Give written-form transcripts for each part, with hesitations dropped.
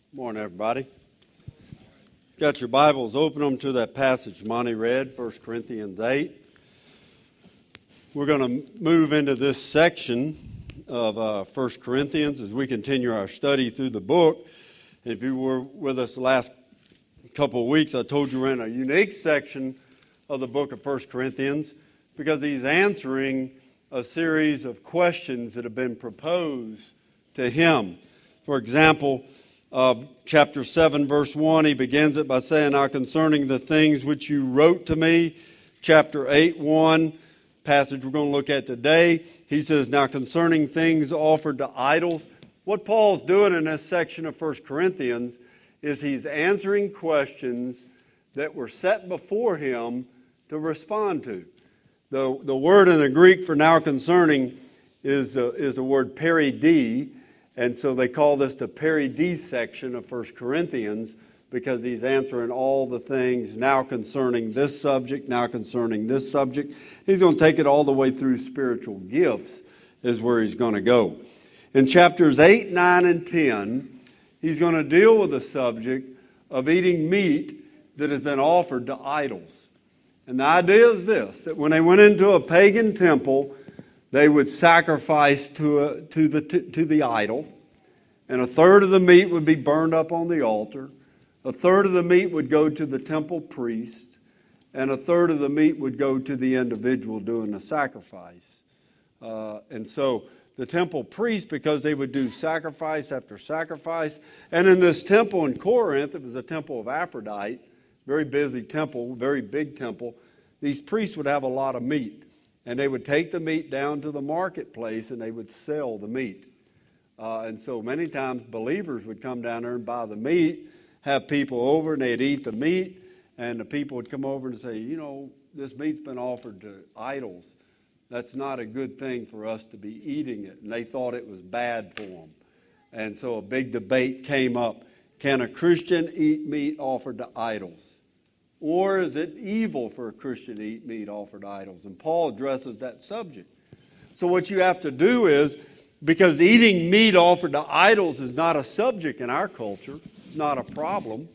Morning, everybody. Got your Bibles, open them to that passage Monty read, 1 Corinthians 8. We're going to move into this section of 1 Corinthians as we continue our study through the book. And if you were with us the last couple of weeks, I told you we're in a unique section of the book of 1 Corinthians because he's answering a series of questions that have been proposed to him. For example, chapter 7, verse 1, he begins it by saying, "Now concerning the things which you wrote to me," chapter 8, 1, passage we're going to look at today, he says, "Now concerning things offered to idols." What Paul's doing in this section of 1 Corinthians is he's answering questions that were set before him to respond to. The word in the Greek for "now concerning" is the word peridē. And so they call this the peridē section of 1 Corinthians because he's answering all the things now concerning this subject, now concerning this subject. He's going to take it all the way through spiritual gifts is where he's going to go. In chapters 8, 9, and 10, he's going to deal with the subject of eating meat that has been offered to idols. And the idea is this, that when they went into a pagan temple, they would sacrifice to the idol, and a third of the meat would be burned up on the altar, a third of the meat would go to the temple priest, and a third of the meat would go to the individual doing the sacrifice. And so the temple priest, because they would do sacrifice after sacrifice, and in this temple in Corinth, it was a temple of Aphrodite, very busy temple, very big temple, these priests would have a lot of meat. And they would take the meat down to the marketplace and they would sell the meat. And so many times believers would come down there and buy the meat, have people over and they'd eat the meat. And the people would come over and say, this meat's been offered to idols. That's not a good thing for us to be eating it. And they thought it was bad for them. And so a big debate came up. Can a Christian eat meat offered to idols? Or is it evil for a Christian to eat meat offered to idols? And Paul addresses that subject. So what you have to do is, because eating meat offered to idols is not a subject in our culture, it's not a problem,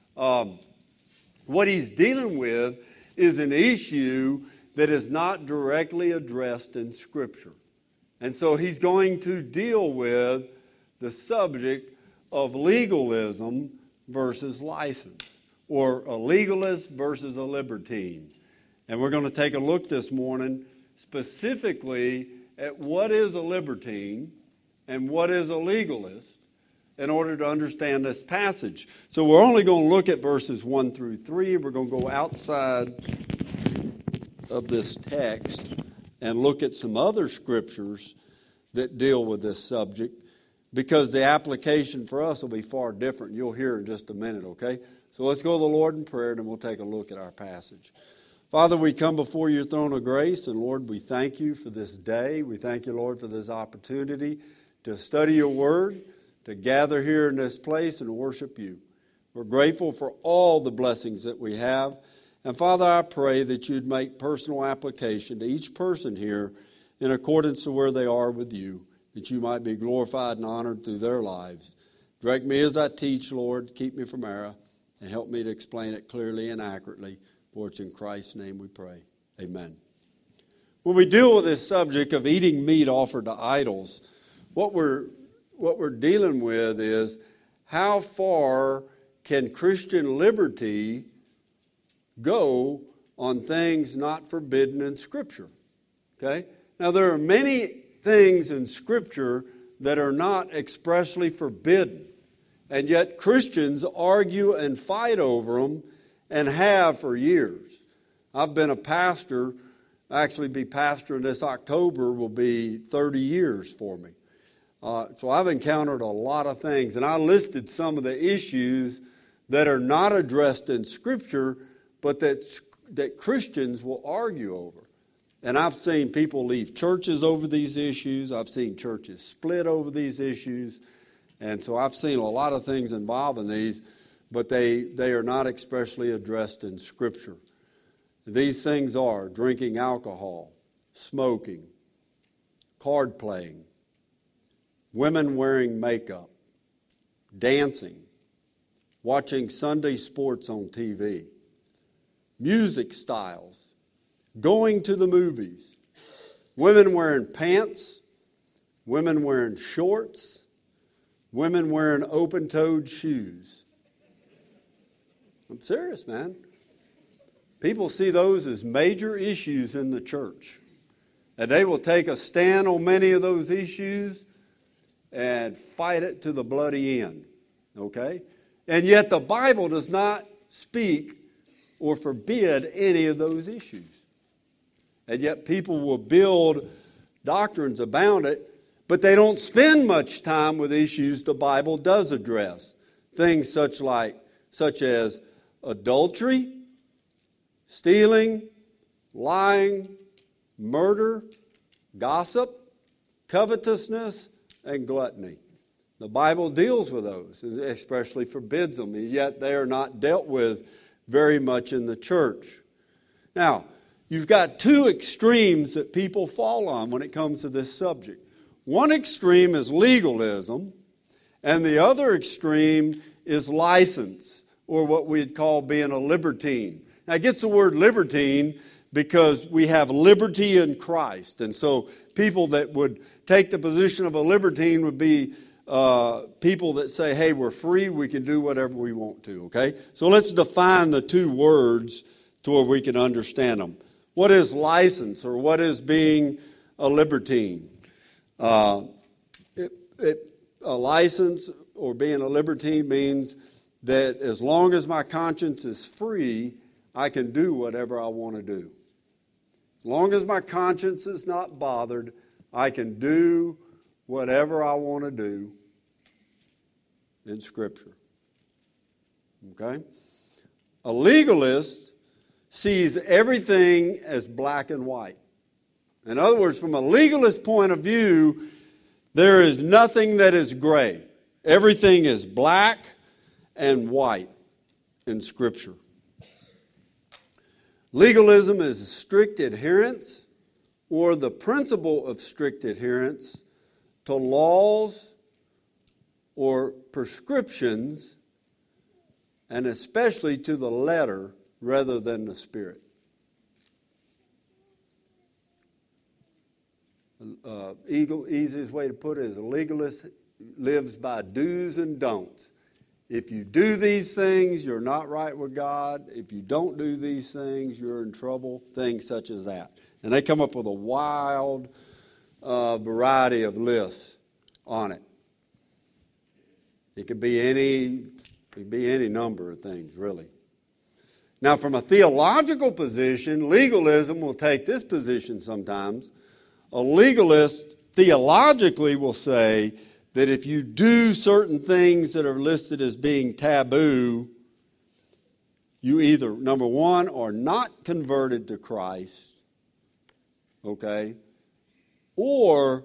what he's dealing with is an issue that is not directly addressed in Scripture. And so he's going to deal with the subject of legalism versus license, or a legalist versus a libertine. And we're going to take a look this morning specifically at what is a libertine and what is a legalist in order to understand this passage. So we're only going to look at verses 1 through 3. We're going to go outside of this text and look at some other scriptures that deal with this subject because the application for us will be far different. You'll hear in just a minute, okay? So let's go to the Lord in prayer, and then we'll take a look at our passage. Father, we come before your throne of grace, and Lord, we thank you for this day. We thank you, Lord, for this opportunity to study your word, to gather here in this place and worship you. We're grateful for all the blessings that we have. And Father, I pray that you'd make personal application to each person here in accordance to where they are with you, that you might be glorified and honored through their lives. Direct me as I teach, Lord. Keep me from error. And help me to explain it clearly and accurately. For it's in Christ's name we pray. Amen. When we deal with this subject of eating meat offered to idols, what we're dealing with is how far can Christian liberty go on things not forbidden in Scripture? Okay? Now there are many things in Scripture that are not expressly forbidden. And yet Christians argue and fight over them and have for years. I've been a pastor, actually be pastoring this October will be 30 years for me. So I've encountered a lot of things. And I listed some of the issues that are not addressed in Scripture, but that Christians will argue over. And I've seen people leave churches over these issues. I've seen churches split over these issues. And so I've seen a lot of things involving these, but they are not expressly addressed in Scripture. These things are drinking alcohol, smoking, card playing, women wearing makeup, dancing, watching Sunday sports on TV, music styles, going to the movies, women wearing pants, women wearing shorts, women wearing open-toed shoes. I'm serious, man. People see those as major issues in the church. And they will take a stand on many of those issues and fight it to the bloody end. Okay? And yet the Bible does not speak or forbid any of those issues. And yet people will build doctrines about it, but they don't spend much time with issues the Bible does address. Things such as adultery, stealing, lying, murder, gossip, covetousness, and gluttony. The Bible deals with those, especially forbids them, and yet they are not dealt with very much in the church. Now, you've got two extremes that people fall on when it comes to this subject. One extreme is legalism, and the other extreme is license, or what we'd call being a libertine. Now, it gets the word libertine because we have liberty in Christ. And so people that would take the position of a libertine would be people that say, hey, we're free, we can do whatever we want to, okay? So let's define the two words to where we can understand them. What is license, or what is being a libertine? A license or being a libertine means that as long as my conscience is free, I can do whatever I want to do. As long as my conscience is not bothered, I can do whatever I want to do in Scripture. Okay? A legalist sees everything as black and white. In other words, from a legalist point of view, there is nothing that is gray. Everything is black and white in Scripture. Legalism is strict adherence, or the principle of strict adherence, to laws or prescriptions, and especially to the letter rather than the spirit. Easiest way to put it is a legalist lives by do's and don'ts. If you do these things, you're not right with God. If you don't do these things, you're in trouble. Things such as that. And they come up with a wild variety of lists on it. It could be any number of things, really. Now, from a theological position, legalism will take this position sometimes. A legalist theologically will say that if you do certain things that are listed as being taboo, you either, number one, are not converted to Christ, okay, or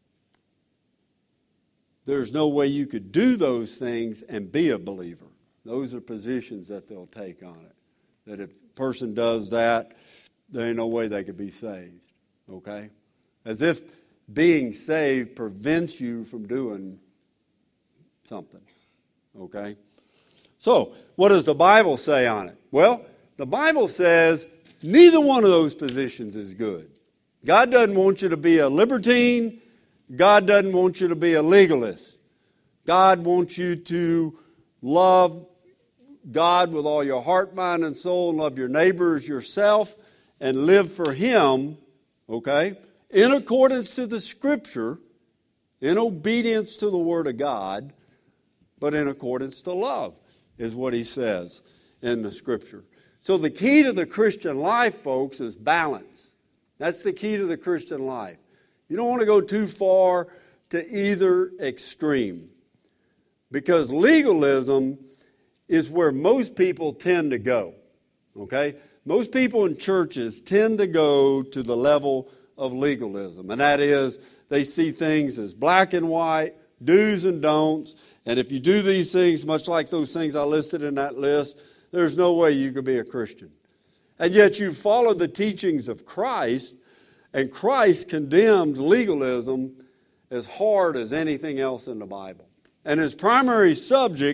there's no way you could do those things and be a believer. Those are positions that they'll take on it. That if a person does that, there ain't no way they could be saved, okay? As if being saved prevents you from doing something, okay? So, what does the Bible say on it? Well, the Bible says neither one of those positions is good. God doesn't want you to be a libertine. God doesn't want you to be a legalist. God wants you to love God with all your heart, mind, and soul, and love your neighbor as yourself, and live for Him, okay? In accordance to the Scripture, in obedience to the Word of God, but in accordance to love, is what he says in the Scripture. So the key to the Christian life, folks, is balance. That's the key to the Christian life. You don't want to go too far to either extreme, because legalism is where most people tend to go, okay? Most people in churches tend to go to the level of legalism, and that is they see things as black and white, do's and don'ts, and if you do these things, much like those things I listed in that list, there's no way you could be a Christian. And yet you follow the teachings of Christ, and Christ condemned legalism as hard as anything else in the Bible. And his primary subject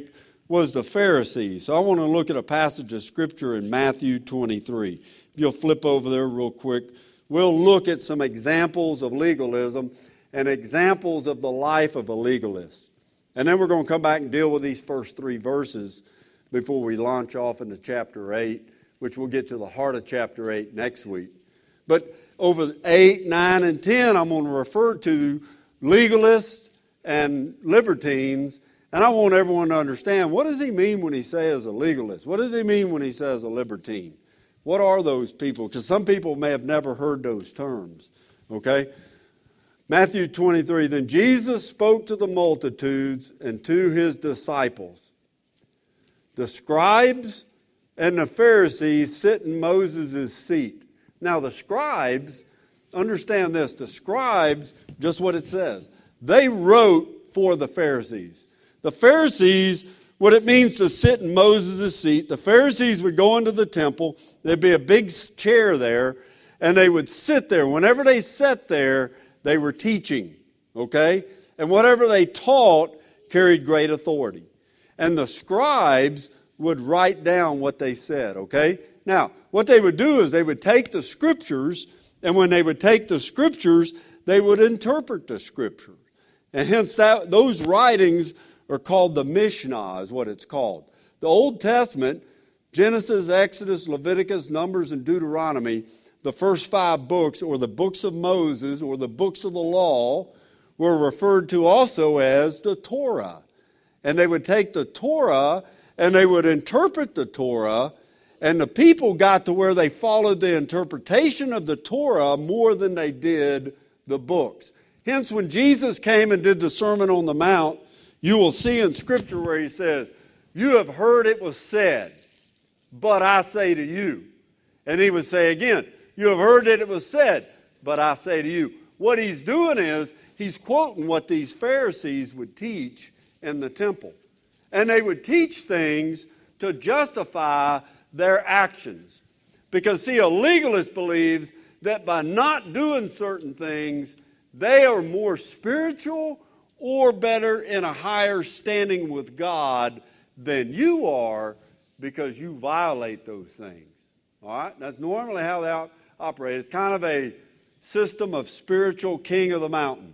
was the Pharisees. So I want to look at a passage of Scripture in Matthew 23. If you'll flip over there real quick, we'll look at some examples of legalism and examples of the life of a legalist. And then we're going to come back and deal with these first 3 verses before we launch off into chapter 8, which we'll get to the heart of chapter 8 next week. But over 8, 9, and 10, I'm going to refer to legalists and libertines. And I want everyone to understand, what does he mean when he says a legalist? What does he mean when he says a libertine? What are those people? Because some people may have never heard those terms. Okay? Matthew 23, then Jesus spoke to the multitudes and to his disciples. The scribes and the Pharisees sit in Moses' seat. Now the scribes, understand this, the scribes, just what it says, they wrote for the Pharisees. The Pharisees, what it means to sit in Moses' seat, the Pharisees would go into the temple, there'd be a big chair there, and they would sit there. Whenever they sat there, they were teaching, okay? And whatever they taught carried great authority. And the scribes would write down what they said, okay? Now, what they would do is they would take the Scriptures, and when they would take the Scriptures, they would interpret the Scripture. And hence those writings are called the Mishnah, is what it's called. The Old Testament, Genesis, Exodus, Leviticus, Numbers, and Deuteronomy, the first 5 books, or the books of Moses, or the books of the law, were referred to also as the Torah. And they would take the Torah and they would interpret the Torah, and the people got to where they followed the interpretation of the Torah more than they did the books. Hence, when Jesus came and did the Sermon on the Mount, you will see in Scripture where he says, you have heard it was said, but I say to you. And he would say again, you have heard that it was said, but I say to you. What he's doing is, he's quoting what these Pharisees would teach in the temple. And they would teach things to justify their actions. Because, see, a legalist believes that by not doing certain things, they are more spiritual or better in a higher standing with God than you are because you violate those things. All right? That's normally how they operate. It's kind of a system of spiritual king of the mountain.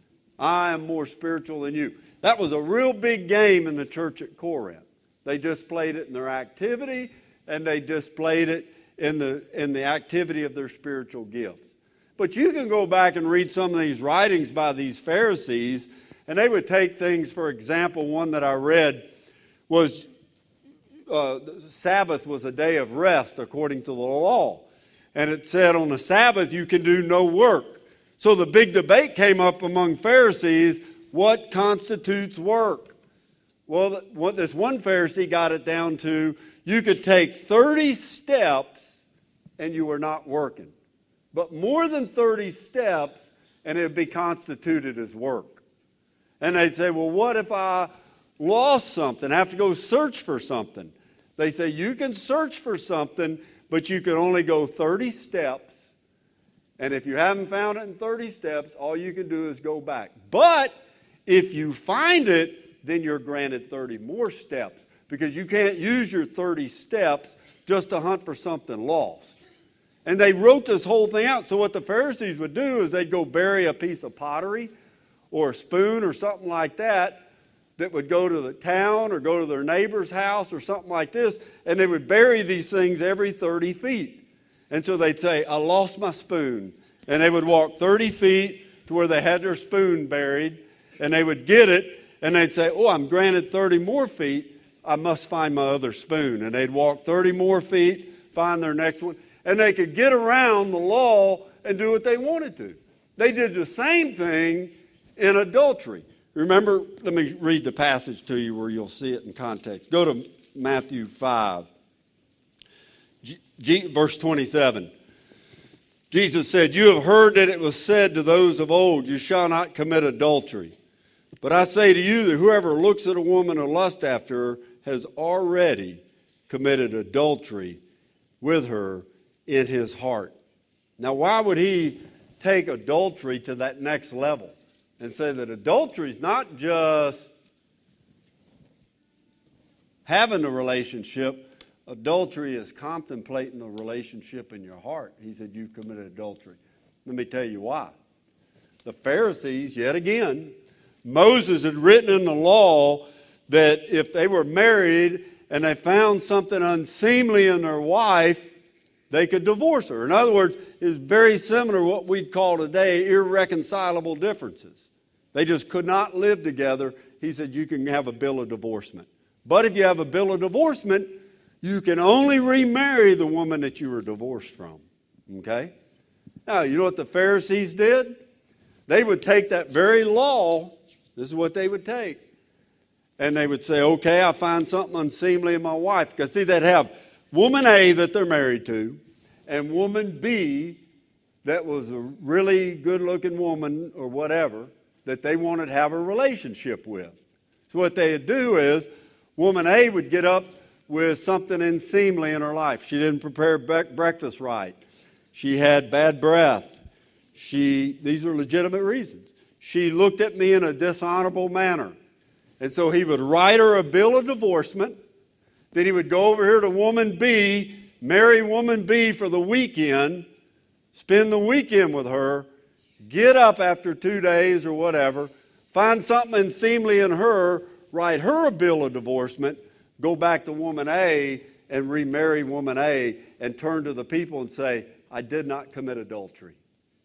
I am more spiritual than you. That was a real big game in the church at Corinth. They displayed it in their activity, and they displayed it in the activity of their spiritual gifts. But you can go back and read some of these writings by these Pharisees, and they would take things, for example, one that I read was Sabbath was a day of rest according to the law. And it said on the Sabbath you can do no work. So the big debate came up among Pharisees, what constitutes work? Well, what this one Pharisee got it down to, you could take 30 steps and you were not working. But more than 30 steps and it would be constituted as work. And they'd say, well, what if I lost something? I have to go search for something. They say, you can search for something, but you can only go 30 steps. And if you haven't found it in 30 steps, all you can do is go back. But if you find it, then you're granted 30 more steps. Because you can't use your 30 steps just to hunt for something lost. And they wrote this whole thing out. So what the Pharisees would do is they'd go bury a piece of pottery or a spoon or something like that would go to the town or go to their neighbor's house or something like this. And they would bury these things every 30 feet. And so they'd say, I lost my spoon. And they would walk 30 feet to where they had their spoon buried. And they would get it. And they'd say, oh, I'm granted 30 more feet. I must find my other spoon. And they'd walk 30 more feet, find their next one. And they could get around the law and do what they wanted to. They did the same thing in adultery. Remember, let me read the passage to you where you'll see it in context. Go to Matthew 5, verse 27. Jesus said, you have heard that it was said to those of old, you shall not commit adultery. But I say to you that whoever looks at a woman or lusts after her has already committed adultery with her in his heart. Now, why would he take adultery to that next level and say that adultery is not just having a relationship. Adultery is contemplating a relationship in your heart. He said, you've committed adultery. Let me tell you why. The Pharisees, yet again, Moses had written in the law that if they were married and they found something unseemly in their wife, they could divorce her. In other words, it's very similar to what we'd call today irreconcilable differences. They just could not live together. He said you can have a bill of divorcement. But if you have a bill of divorcement, you can only remarry the woman that you were divorced from. Okay? Now, you know what the Pharisees did? They would take that very law. This is what they would take. And they would say, okay, I find something unseemly in my wife. Because see, they'd have woman A that they're married to, and woman B that was a really good-looking woman or whatever that they wanted to have a relationship with. So what they'd do is, woman A would get up with something unseemly in her life. She didn't prepare breakfast right. She had bad breath. These are legitimate reasons. She looked at me in a dishonorable manner. And so he would write her a bill of divorcement. Then he would go over here to woman B, marry woman B for the weekend, spend the weekend with her, get up after 2 days or whatever, find something unseemly in her, write her a bill of divorcement, go back to woman A and remarry woman A and turn to the people and say, I did not commit adultery.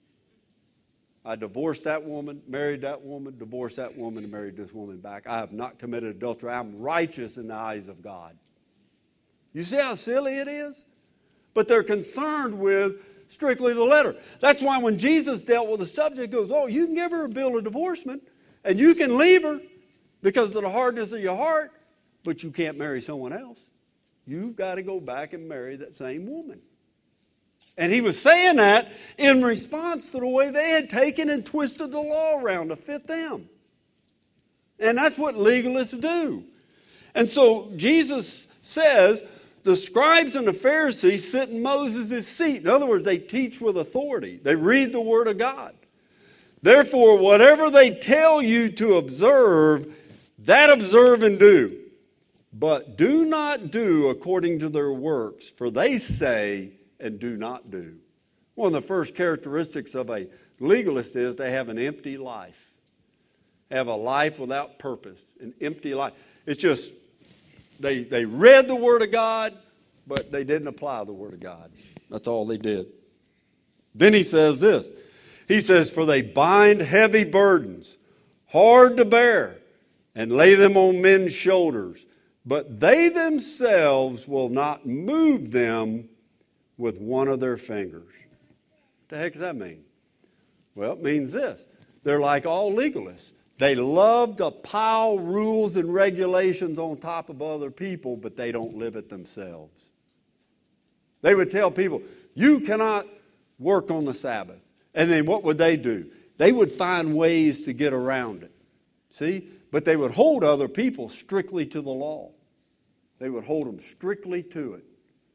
I divorced that woman, married that woman, divorced that woman, and married this woman back. I have not committed adultery. I'm righteous in the eyes of God. You see how silly it is? But they're concerned with strictly the letter. That's why when Jesus dealt with the subject, he goes, oh, you can give her a bill of divorcement, and you can leave her because of the hardness of your heart, but you can't marry someone else. You've got to go back and marry that same woman. And he was saying that in response to the way they had taken and twisted the law around to fit them. And that's what legalists do. And so Jesus says the scribes and the Pharisees sit in Moses' seat. In other words, they teach with authority. They read the Word of God. Therefore, whatever they tell you to observe, that observe and do. But do not do according to their works, for they say and do not do. One of the first characteristics of a legalist is they have an empty life. They have a life without purpose, an empty life. It's just, they read the Word of God, but they didn't apply the Word of God. That's all they did. Then he says this. He says, for they bind heavy burdens, hard to bear, and lay them on men's shoulders, but they themselves will not move them with one of their fingers. What the heck does that mean? Well, it means this. They're like all legalists. They love to pile rules and regulations on top of other people, but they don't live it themselves. They would tell people, you cannot work on the Sabbath. And then what would they do? They would find ways to get around it. See? But they would hold other people strictly to the law. They would hold them strictly to it.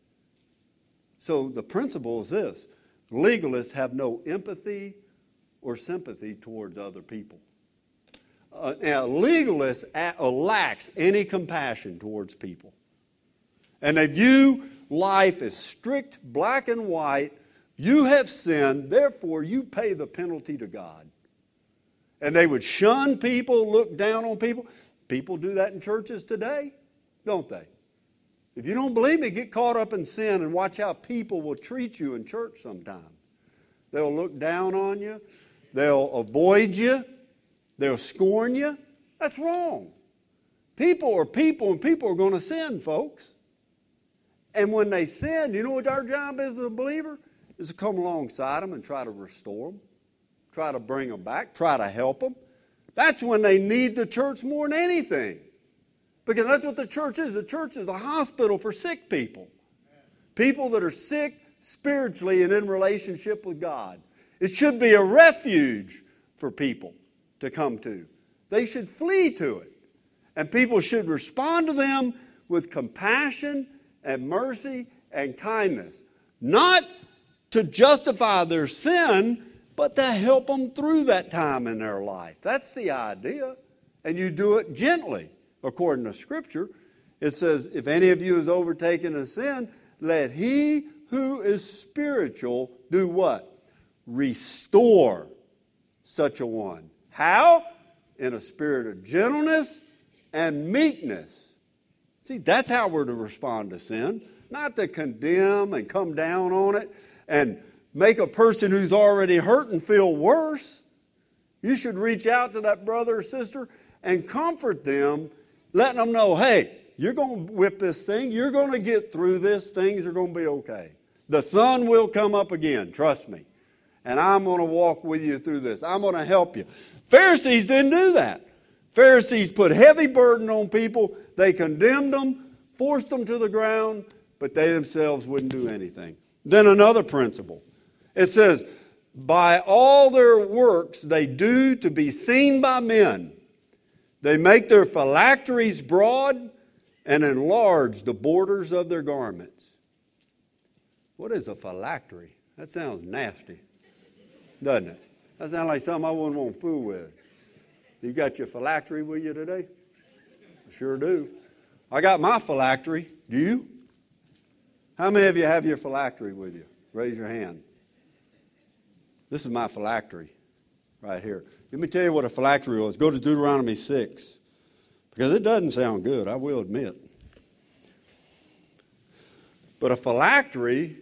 So the principle is this. Legalists have no empathy or sympathy towards other people. Now, legalists lacks any compassion towards people. And they view life as strict, black and white. You have sinned, therefore you pay the penalty to God. And they would shun people, look down on people. People do that in churches today, don't they? If you don't believe me, get caught up in sin and watch how people will treat you in church sometimes. They'll look down on you. They'll avoid you. They'll scorn you. That's wrong. People are people, and people are going to sin, folks. And when they sin, you know what our job is as a believer? Is to come alongside them and try to restore them, try to bring them back, try to help them. That's when they need the church more than anything. Because that's what the church is. The church is a hospital for sick people. People that are sick spiritually and in relationship with God. It should be a refuge for people to come to. They should flee to it. And people should respond to them with compassion and mercy and kindness. Not to justify their sin, but to help them through that time in their life. That's the idea. And you do it gently. According to Scripture, It says, if any of you is overtaken in sin, let he who is spiritual do what? Restore such a one. How? In a spirit of gentleness and meekness. See, that's how we're to respond to sin. Not to condemn and come down on it and make a person who's already hurting feel worse. You should reach out to that brother or sister and comfort them, letting them know, hey, you're going to whip this thing. You're going to get through this. Things are going to be okay. The sun will come up again, trust me. And I'm going to walk with you through this. I'm going to help you. Pharisees didn't do that. Pharisees put heavy burden on people. They condemned them, forced them to the ground, but they themselves wouldn't do anything. Then another principle. It says, by all their works they do to be seen by men. They make their phylacteries broad and enlarge the borders of their garments. What is a phylactery? That sounds nasty, doesn't it? That sounds like something I wouldn't want to fool with. You got your phylactery with you today? I sure do. I got my phylactery. Do you? How many of you have your phylactery with you? Raise your hand. This is my phylactery right here. Let me tell you what a phylactery was. Go to Deuteronomy 6. Because it doesn't sound good, I will admit. But a phylactery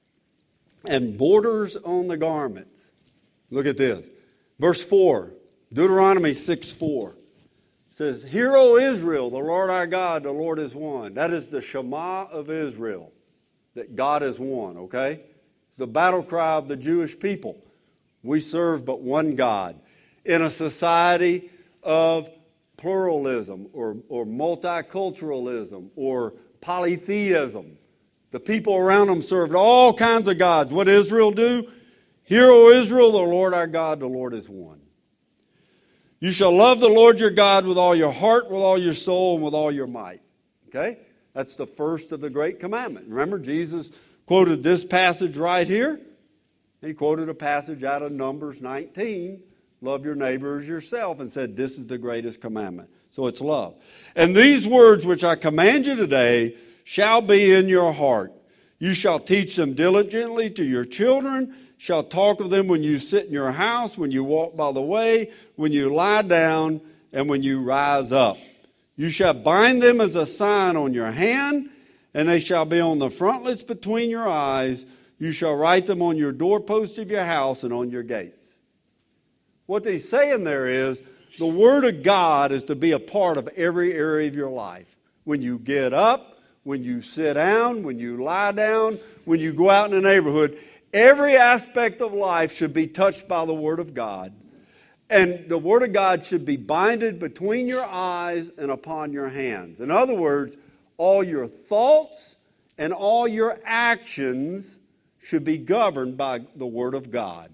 and borders on the garments. Look at this. Verse 4, Deuteronomy 6:4 says, Hear, O Israel, the Lord our God, the Lord is one. That is the Shema of Israel, that God is one, okay? It's the battle cry of the Jewish people. We serve but one God. In a society of pluralism or multiculturalism or polytheism, the people around them served all kinds of gods. What did Israel do? Hear, O Israel, the Lord our God, the Lord is one. You shall love the Lord your God with all your heart, with all your soul, and with all your might. Okay? That's the first of the great commandment. Remember, Jesus quoted this passage right here. He quoted a passage out of Numbers 19, love your neighbor as yourself, and said this is the greatest commandment. So it's love. And these words which I command you today shall be in your heart. You shall teach them diligently to your children, shall talk of them when you sit in your house, when you walk by the way, when you lie down, and when you rise up. You shall bind them as a sign on your hand, and they shall be on the frontlets between your eyes. You shall write them on your doorposts of your house and on your gates. What he's saying there is the Word of God is to be a part of every area of your life. When you get up, when you sit down, when you lie down, when you go out in the neighborhood, every aspect of life should be touched by the Word of God. And the Word of God should be binded between your eyes and upon your hands. In other words, all your thoughts and all your actions should be governed by the Word of God.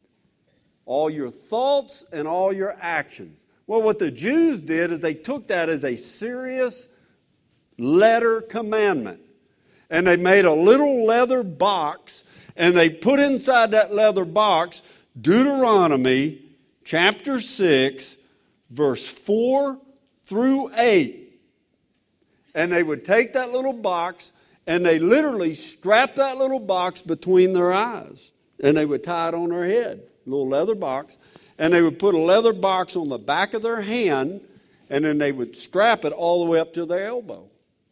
All your thoughts and all your actions. Well, what the Jews did is they took that as a serious letter commandment. And they made a little leather box, and they put inside that leather box Deuteronomy chapter 6, verse 4 through 8. And they would take that little box, and they literally strap that little box between their eyes. And they would tie it on their head, a little leather box. And they would put a leather box on the back of their hand, and then they would strap it all the way up to their elbow.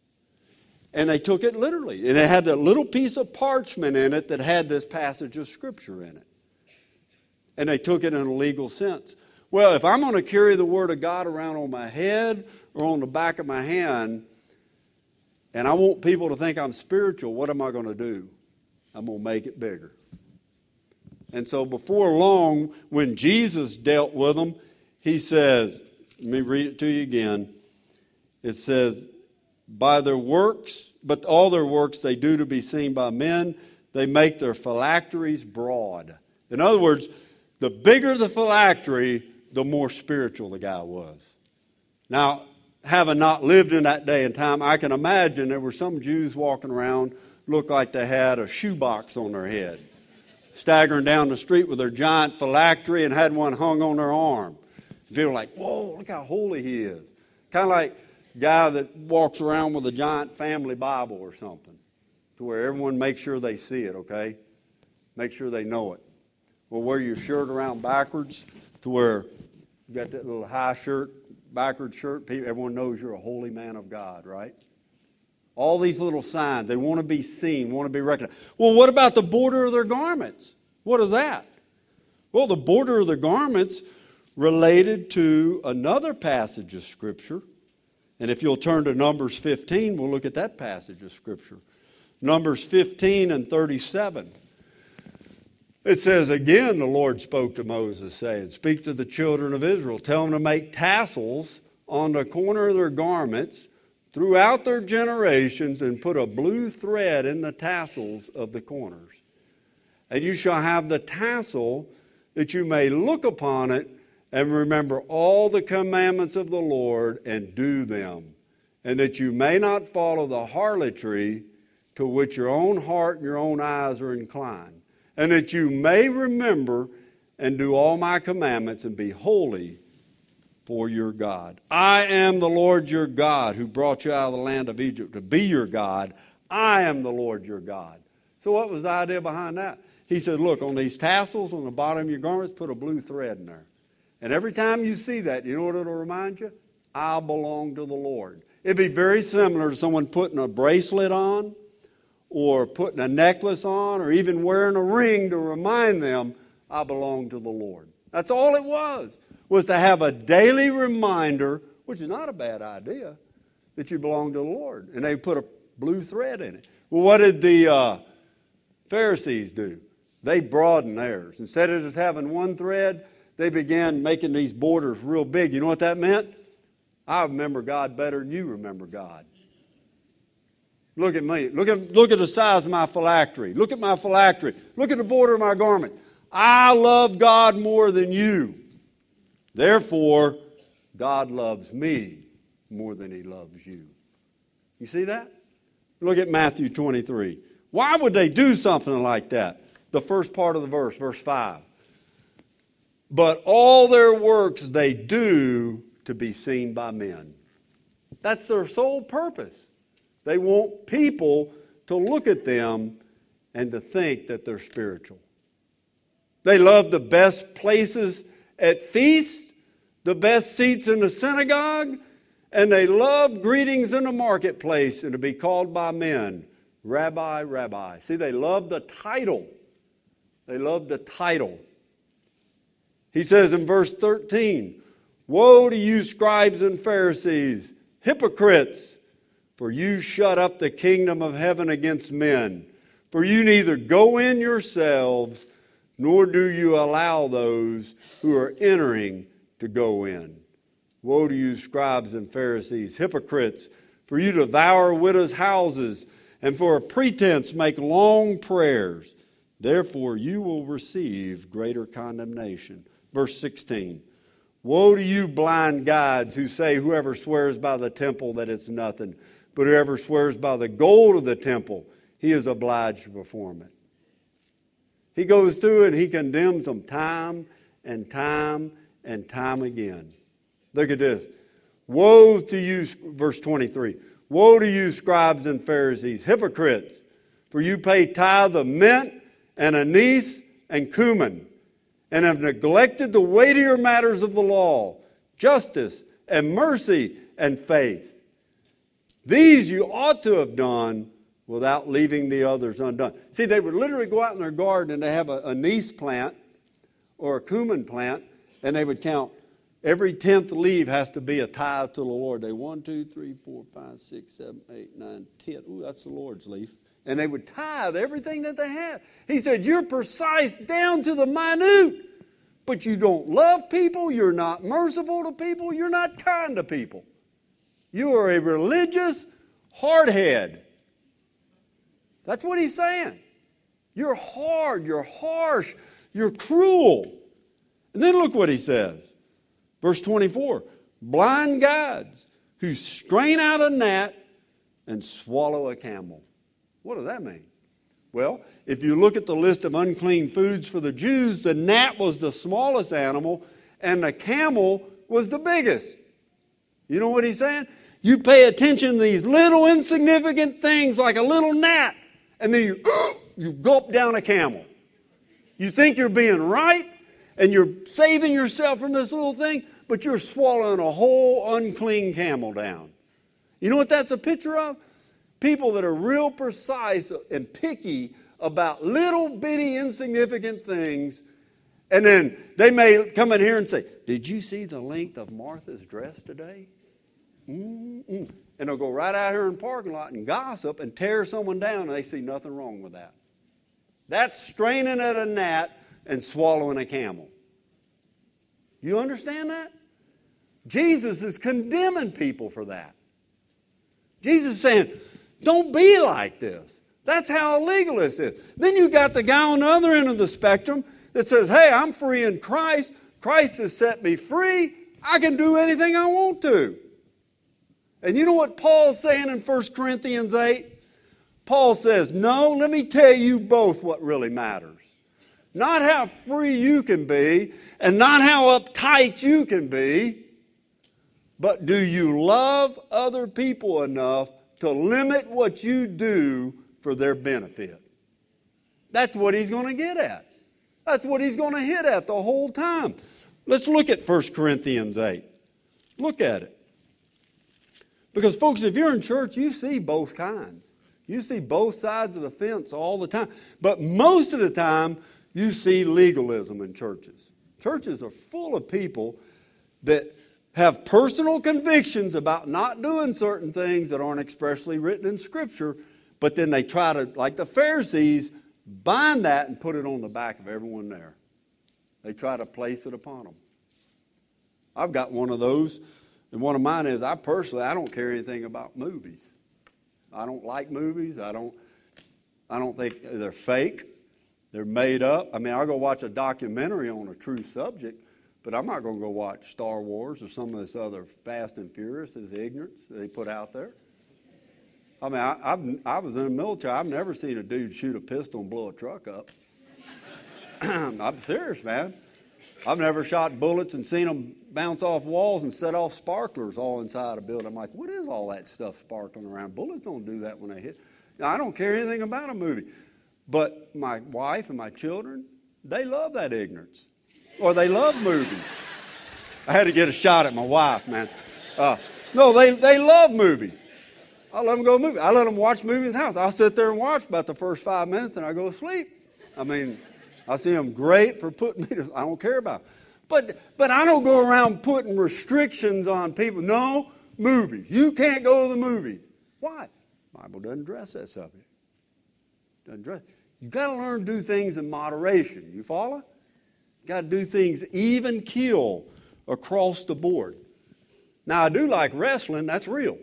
And they took it literally. And it had a little piece of parchment in it that had this passage of Scripture in it. And they took it in a legal sense. Well, if I'm going to carry the Word of God around on my head or on the back of my hand, and I want people to think I'm spiritual, what am I going to do? I'm going to make it bigger. And so before long, when Jesus dealt with them, he says, let me read it to you again. It says, by their works, but all their works they do to be seen by men, they make their phylacteries broad. In other words, the bigger the phylactery, the more spiritual the guy was. Now, having not lived in that day and time, I can imagine there were some Jews walking around, looked like they had a shoebox on their head, staggering down the street with their giant phylactery and had one hung on their arm. People were like, whoa, look how holy he is. Kind of like guy that walks around with a giant family Bible or something to where everyone makes sure they see it, okay? Make sure they know it. Or wear your shirt around backwards to where you got that little high shirt, backward shirt. Everyone knows you're a holy man of God, right? All these little signs. They want to be seen, want to be recognized. Well, what about the border of their garments? What is that? Well, the border of their garments related to another passage of Scripture. And if you'll turn to Numbers 15, we'll look at that passage of Scripture. Numbers 15 and 37. It says, again, the Lord spoke to Moses, saying, speak to the children of Israel. Tell them to make tassels on the corner of their garments throughout their generations, and put a blue thread in the tassels of the corners. And you shall have the tassel that you may look upon it and remember all the commandments of the Lord and do them, and that you may not follow the harlotry to which your own heart and your own eyes are inclined, and that you may remember and do all my commandments and be holy for your God. I am the Lord your God who brought you out of the land of Egypt to be your God. I am the Lord your God. So what was the idea behind that? He said, look, on these tassels on the bottom of your garments, put a blue thread in there. And every time you see that, you know what it'll remind you? I belong to the Lord. It'd be very similar to someone putting a bracelet on or putting a necklace on or even wearing a ring to remind them, I belong to the Lord. That's all it was to have a daily reminder, which is not a bad idea, that you belong to the Lord. And they put a blue thread in it. Well, what did the Pharisees do? They broadened theirs. Instead of just having one thread, they began making these borders real big. You know what that meant? I remember God better than you remember God. Look at me. Look at the size of my phylactery. Look at my phylactery. Look at the border of my garment. I love God more than you. Therefore, God loves me more than he loves you. You see that? Look at Matthew 23. Why would they do something like that? The first part of the verse, verse 5. But all their works they do to be seen by men. That's their sole purpose. They want people to look at them and to think that they're spiritual. They love the best places at feasts, the best seats in the synagogue, and they love greetings in the marketplace and to be called by men, Rabbi, Rabbi. See, they love the title. They love the title. He says in verse 13, woe to you scribes and Pharisees, hypocrites, for you shut up the kingdom of heaven against men. For you neither go in yourselves, nor do you allow those who are entering to go in. Woe to you scribes and Pharisees, hypocrites, for you devour widows' houses, and for a pretense make long prayers. Therefore you will receive greater condemnation. Verse 16, woe to you blind guides who say whoever swears by the temple that it's nothing, but whoever swears by the gold of the temple, he is obliged to perform it. He goes through and he condemns them time and time and time again. Look at this. Woe to you, verse 23, woe to you scribes and Pharisees, hypocrites, for you pay tithe of mint and anise and cumin, and have neglected the weightier matters of the law, justice and mercy and faith. These you ought to have done without leaving the others undone. See, they would literally go out in their garden and they have an anise plant or a cumin plant, and they would count every 10th leaf has to be a tithe to the Lord. They 1, 2, 3, 4, 5, 6, 7, 8, 9, 10. Ooh, that's the Lord's leaf. And they would tithe everything that they had. He said, you're precise down to the minute, but you don't love people, you're not merciful to people, you're not kind to people. You are a religious hardhead. That's what he's saying. You're hard, you're harsh, you're cruel. And then look what he says. Verse 24, blind guides who strain out a gnat and swallow a camel. What does that mean? Well, if you look at the list of unclean foods for the Jews, the gnat was the smallest animal and the camel was the biggest. You know what he's saying? You pay attention to these little insignificant things like a little gnat, and then you gulp down a camel. You think you're being right, and you're saving yourself from this little thing, but you're swallowing a whole unclean camel down. You know what that's a picture of? People that are real precise and picky about little bitty insignificant things, and then they may come in here and say, did you see the length of Martha's dress today? And they'll go right out here in the parking lot and gossip and tear someone down, and they see nothing wrong with that. That's straining at a gnat and swallowing a camel. You understand that? Jesus is condemning people for that. Jesus is saying, don't be like this. That's how a legalist is. Then you got the guy on the other end of the spectrum that says, hey, I'm free in Christ. Christ has set me free. I can do anything I want to. And you know what Paul's saying in 1 Corinthians 8? Paul says, no, let me tell you both what really matters. Not how free you can be and not how uptight you can be, but do you love other people enough to limit what you do for their benefit? That's what he's going to get at. That's what he's going to hit at the whole time. Let's look at 1 Corinthians 8. Look at it. Because, folks, if you're in church, you see both kinds. You see both sides of the fence all the time. But most of the time, you see legalism in churches. Churches are full of people that have personal convictions about not doing certain things that aren't expressly written in Scripture, but then they try to, like the Pharisees, bind that and put it on the back of everyone there. They try to place it upon them. I've got one of those, and one of mine is, I don't care anything about movies. I don't like movies. I don't think they're fake. They're made up. I mean, I'll go watch a documentary on a true subject, but I'm not going to go watch Star Wars or some of this other Fast and Furious as ignorance they put out there. I mean, I was in the military. I've never seen a dude shoot a pistol and blow a truck up. I'm serious, man. I've never shot bullets and seen them bounce off walls and set off sparklers all inside a building. I'm like, what is all that stuff sparkling around? Bullets don't do that when they hit. Now, I don't care anything about a movie. But my wife and my children, they love that ignorance. Or they love movies. I had to get a shot at my wife, man. No, they love movies. I let them go to movies. I let them watch movies in the house. I'll sit there and watch about the first 5 minutes and I go to sleep. I mean, I see them great for putting me to, I don't care about them. But I don't go around putting restrictions on people. No, movies. You can't go to the movies. Why? The Bible doesn't address that subject. Doesn't address it. You've got to learn to do things in moderation. You follow? You've got to do things even keel across the board. Now, I do like wrestling. That's real.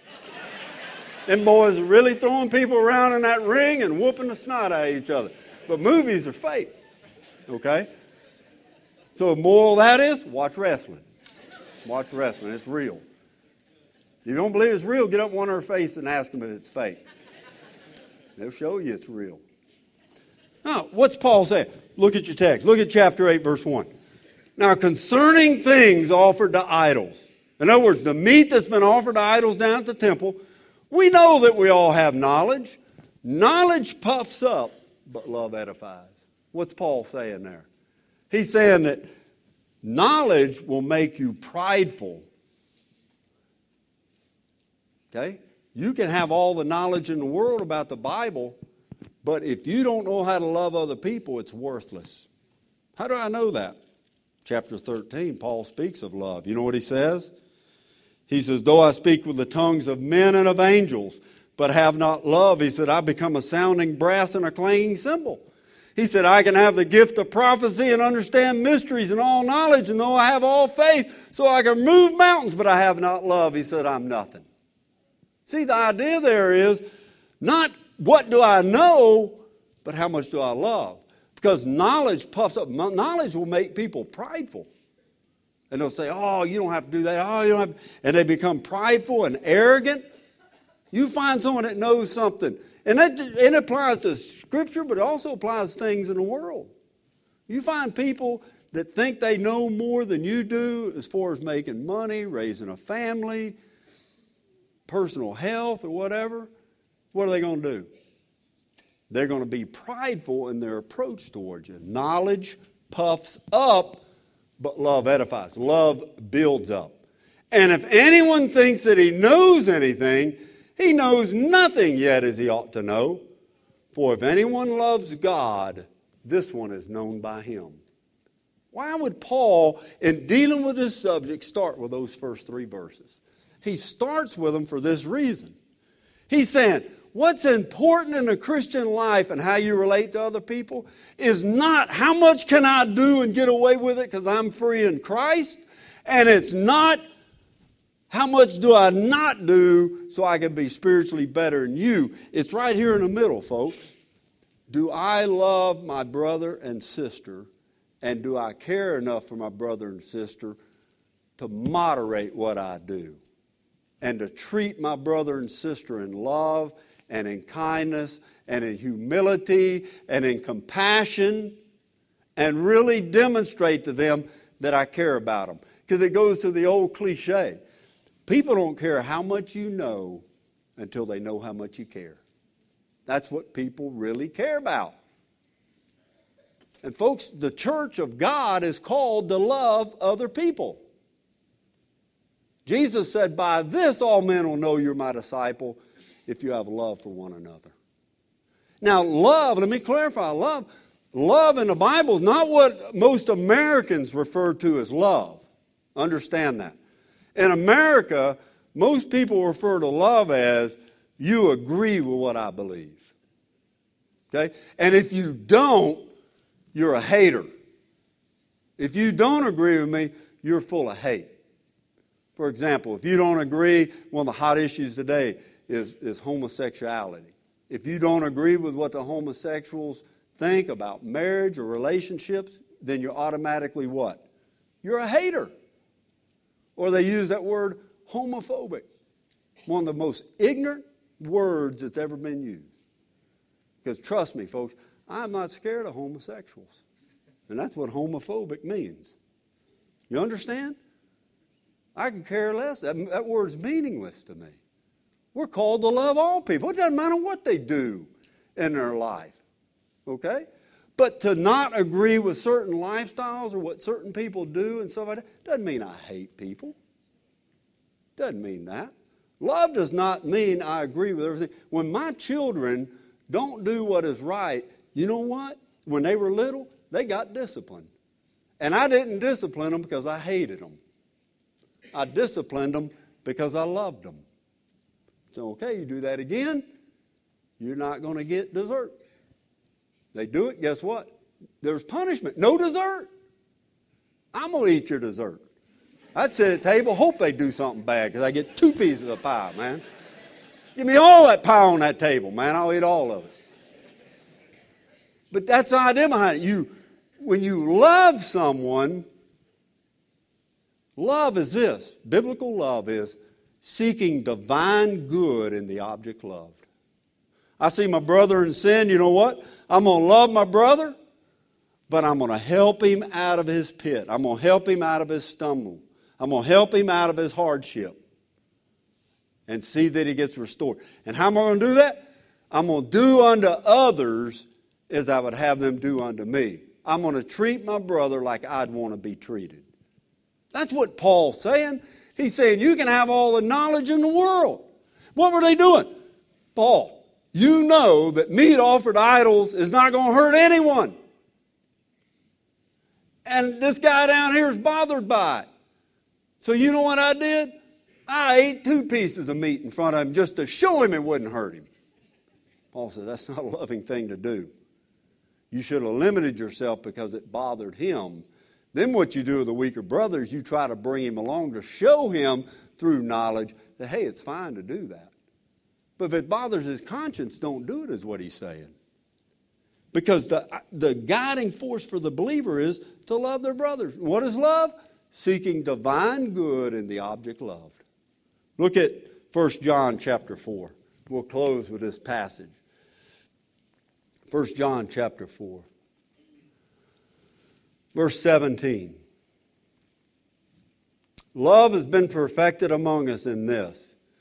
Them boys are really throwing people around in that ring and whooping the snot out of each other. But movies are fake. Okay? So the moral of that is, watch wrestling. Watch wrestling. It's real. If you don't believe it's real, get up on their face and ask them if it's fake. They'll show you it's real. Now, what's Paul saying? Look at your text. Look at chapter 8, verse 1. Now, concerning things offered to idols. In other words, the meat that's been offered to idols down at the temple, we know that we all have knowledge. Knowledge puffs up, but love edifies. What's Paul saying there? He's saying that knowledge will make you prideful. Okay? You can have all the knowledge in the world about the Bible, but if you don't know how to love other people, it's worthless. How do I know that? Chapter 13, Paul speaks of love. You know what he says? He says, though I speak with the tongues of men and of angels, but have not love, he said, I become a sounding brass and a clanging cymbal. He said, I can have the gift of prophecy and understand mysteries and all knowledge, and though I have all faith, so I can move mountains, but I have not love, he said, I'm nothing. See, the idea there is not what do I know, but how much do I love? Because knowledge puffs up. Knowledge will make people prideful. And they'll say, oh, you don't have to do that. Oh, you don't have to. And they become prideful and arrogant. You find someone that knows something. And it applies to Scripture, but it also applies to things in the world. You find people that think they know more than you do as far as making money, raising a family, personal health or whatever, what are they going to do? They're going to be prideful in their approach towards you. Knowledge puffs up, but love edifies. Love builds up. And if anyone thinks that he knows anything, he knows nothing yet as he ought to know. For if anyone loves God, this one is known by him. Why would Paul, in dealing with this subject, start with those first 3 verses? He starts with them for this reason. He's saying, what's important in a Christian life and how you relate to other people is not how much can I do and get away with it because I'm free in Christ. And it's not how much do I not do so I can be spiritually better than you. It's right here in the middle, folks. Do I love my brother and sister, and do I care enough for my brother and sister to moderate what I do and to treat my brother and sister in love and in kindness and in humility and in compassion and really demonstrate to them that I care about them? Because it goes to the old cliche. People don't care how much you know until they know how much you care. That's what people really care about. And folks, the church of God is called to love other people. Jesus said, by this all men will know you're my disciple if you have love for one another. Now, love, let me clarify, love in the Bible is not what most Americans refer to as love. Understand that. In America, most people refer to love as you agree with what I believe. Okay? And if you don't, you're a hater. If you don't agree with me, you're full of hate. For example, if you don't agree, one of the hot issues today is homosexuality. If you don't agree with what the homosexuals think about marriage or relationships, then you're automatically what? You're a hater. Or they use that word homophobic. One of the most ignorant words that's ever been used. Because trust me, folks, I'm not scared of homosexuals. And that's what homophobic means. You understand? I can care less. That word's meaningless to me. We're called to love all people. It doesn't matter what they do in their life. Okay? But to not agree with certain lifestyles or what certain people do and stuff like that doesn't mean I hate people. Doesn't mean that. Love does not mean I agree with everything. When my children don't do what is right, you know what? When they were little, they got disciplined. And I didn't discipline them because I hated them. I disciplined them because I loved them. So, okay, you do that again, you're not going to get dessert. They do it, guess what? There's punishment. No dessert. I'm going to eat your dessert. I'd sit at the table, hope they do something bad because I get 2 pieces of pie, man. Give me all that pie on that table, man. I'll eat all of it. But that's the idea behind it. When you love someone, love is this. Biblical love is seeking divine good in the object loved. I see my brother in sin, you know what? I'm going to love my brother, but I'm going to help him out of his pit. I'm going to help him out of his stumble. I'm going to help him out of his hardship and see that he gets restored. And how am I going to do that? I'm going to do unto others as I would have them do unto me. I'm going to treat my brother like I'd want to be treated. That's what Paul's saying. He's saying you can have all the knowledge in the world. What were they doing? Paul, you know that meat offered to idols is not going to hurt anyone. And this guy down here is bothered by it. So you know what I did? I ate 2 pieces of meat in front of him just to show him it wouldn't hurt him. Paul said, that's not a loving thing to do. You should have limited yourself because it bothered him. Then what you do with the weaker brother is you try to bring him along to show him through knowledge that, hey, it's fine to do that. But if it bothers his conscience, don't do it, is what he's saying. Because the guiding force for the believer is to love their brothers. What is love? Seeking divine good in the object loved. Look at 1 John chapter 4. We'll close with this passage. 1 John chapter 4. Verse 17. Love has been perfected among us in this,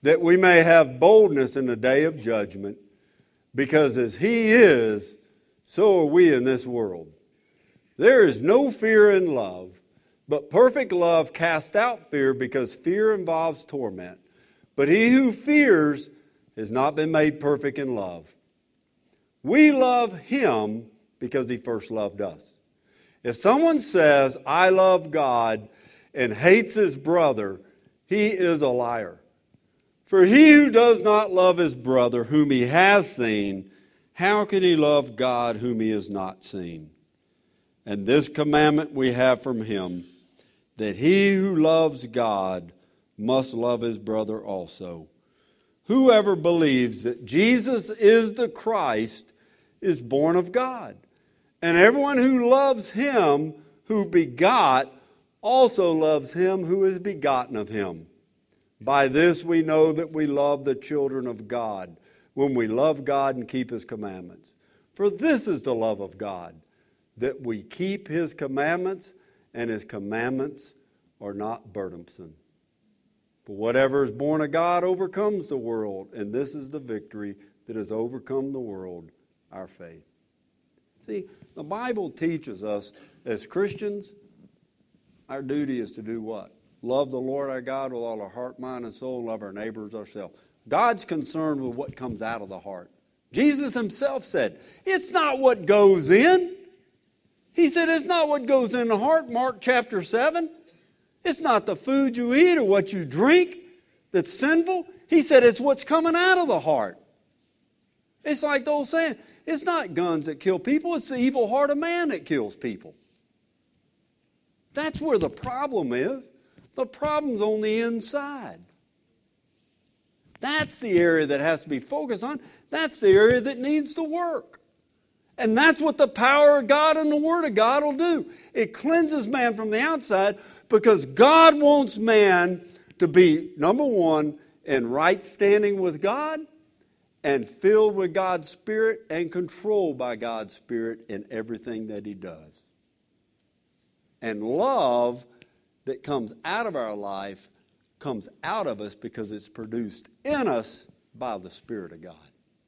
that we may have boldness in the day of judgment, because as he is, so are we in this world. There is no fear in love, but perfect love casts out fear, because fear involves torment. But he who fears has not been made perfect in love. We love him because he first loved us. If someone says, I love God, and hates his brother, he is a liar. For he who does not love his brother whom he has seen, how can he love God whom he has not seen? And this commandment we have from him, that he who loves God must love his brother also. Whoever believes that Jesus is the Christ is born of God. And everyone who loves him who begot also loves him who is begotten of him. By this we know that we love the children of God, when we love God and keep his commandments. For this is the love of God, that we keep his commandments, and his commandments are not burdensome. For whatever is born of God overcomes the world, and this is the victory that has overcome the world, our faith. See, the Bible teaches us as Christians, our duty is to do what? Love the Lord our God with all our heart, mind, and soul, and love our neighbors ourselves. God's concerned with what comes out of the heart. Jesus himself said, it's not what goes in. He said it's not what goes in the heart, Mark chapter 7. It's not the food you eat or what you drink that's sinful. He said it's what's coming out of the heart. It's like the old saying, it's not guns that kill people, it's the evil heart of man that kills people. That's where the problem is. The problem's on the inside. That's the area that has to be focused on. That's the area that needs to work. And that's what the power of God and the Word of God will do. It cleanses man from the outside, because God wants man to be, number one, in right standing with God, and filled with God's Spirit and controlled by God's Spirit in everything that he does. And love that comes out of our life comes out of us because it's produced in us by the Spirit of God.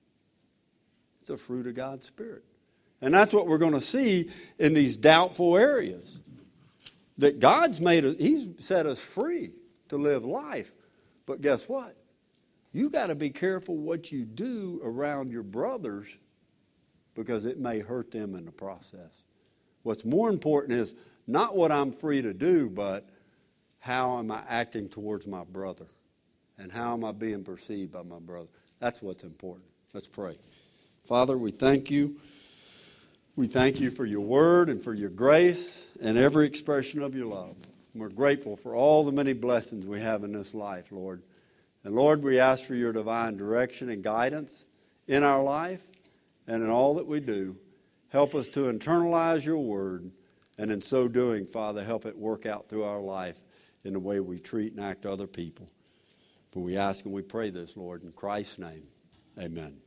It's a fruit of God's Spirit. And that's what we're going to see in these doubtful areas. That God's he's set us free to live life. But guess what? You got to be careful what you do around your brothers, because it may hurt them in the process. What's more important is not what I'm free to do, but how am I acting towards my brother? And how am I being perceived by my brother? That's what's important. Let's pray. Father, we thank you. We thank you for your word and for your grace and every expression of your love. We're grateful for all the many blessings we have in this life, Lord. And Lord, we ask for your divine direction and guidance in our life and in all that we do. Help us to internalize your word, and in so doing, Father, help it work out through our life in the way we treat and act other people. For we ask and we pray this, Lord, in Christ's name. Amen.